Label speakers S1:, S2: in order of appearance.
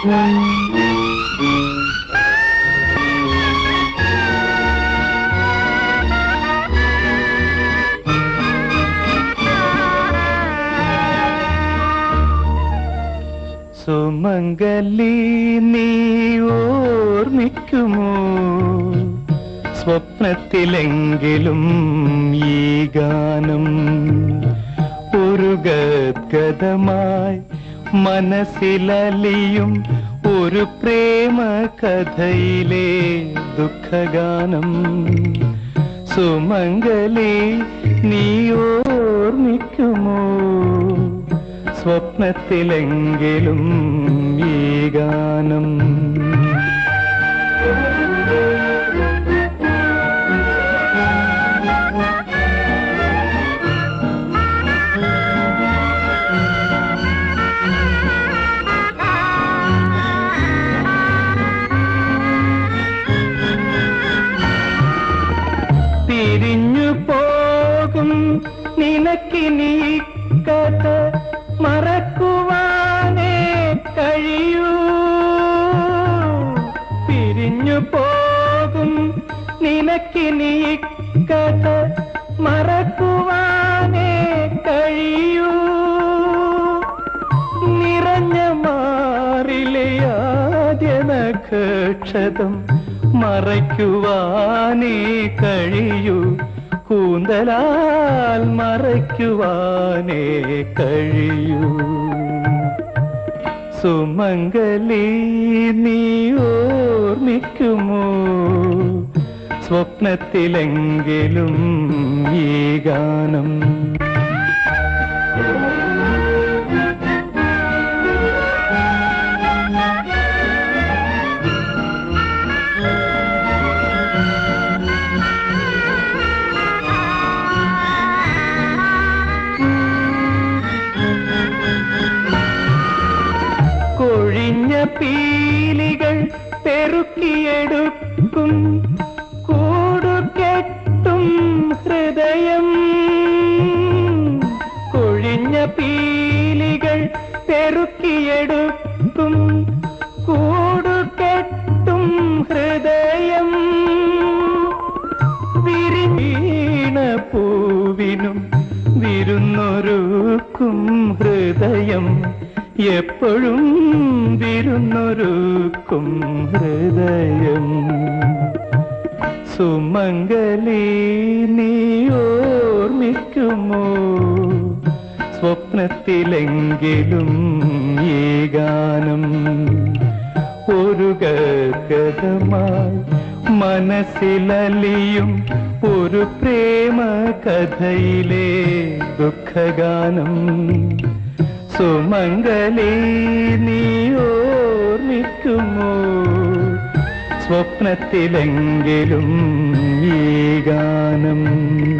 S1: സുമംഗലി നീ ഓർമ്മിക്കുമോ സ്വപ്നത്തിലെങ്കിലും ഈ ഗാനം ഒരു ഗദ്ഗദമായി മനസ്സിലലിയും ഒരു പ്രേമ കഥയിലെ ദുഃഖഗാനം സുമംഗലി നീ ഓർമ്മിക്കുമോ സ്വപ്നത്തിലെങ്കിലും ഈ ഗാനം പിരിഞ്ഞു പോകും നിനക്കിനി കഥ മറക്കുവാനേ കഴിയൂ പിരിഞ്ഞു പോകും നിനക്കിനി കഥ മറക്കുവാനേ കഴിയൂ നിറഞ്ഞ മാറിലെ ആദ്യ നക്ഷതം മറയ്ക്കുവാനേ കഴിയൂ കൂന്തലാൽ മറയ്ക്കുവാനേ കഴിയൂ സുമംഗലി നീ ഓർമ്മിക്കുമോ സ്വപ്നത്തിലെങ്കിലും ഈ ഗാനം കൊഴിഞ്ഞ പീലികൾ പെറുക്കിയെടുക്കും കൂടുകെട്ടും ഹൃദയം കൊഴിഞ്ഞ പീലികൾ പെറുക്കിയെടുക്കും കൂടുകെട്ടും ഹൃദയം വിരിഞ്ഞ പൂവിനും വിരുന്നൊരുക്കും ഹൃദയം എപ്പോഴും വിരുന്നൊരുക്കും ഹൃദയം സുമംഗലി നീ ഓർമ്മിക്കുമോ സ്വപ്നത്തിലെങ്കിലും ഈ ഗാനം ഒരു ഗദ്ഗദമായി മനസ്സിലലിയും ഒരു പ്രേമ കഥയിലെ ദുഃഖഗാനം സുമംഗലി നീ ഓർമ്മിക്കുമോ സ്വപ്നത്തിലെങ്കിലും ഈ ഗാനം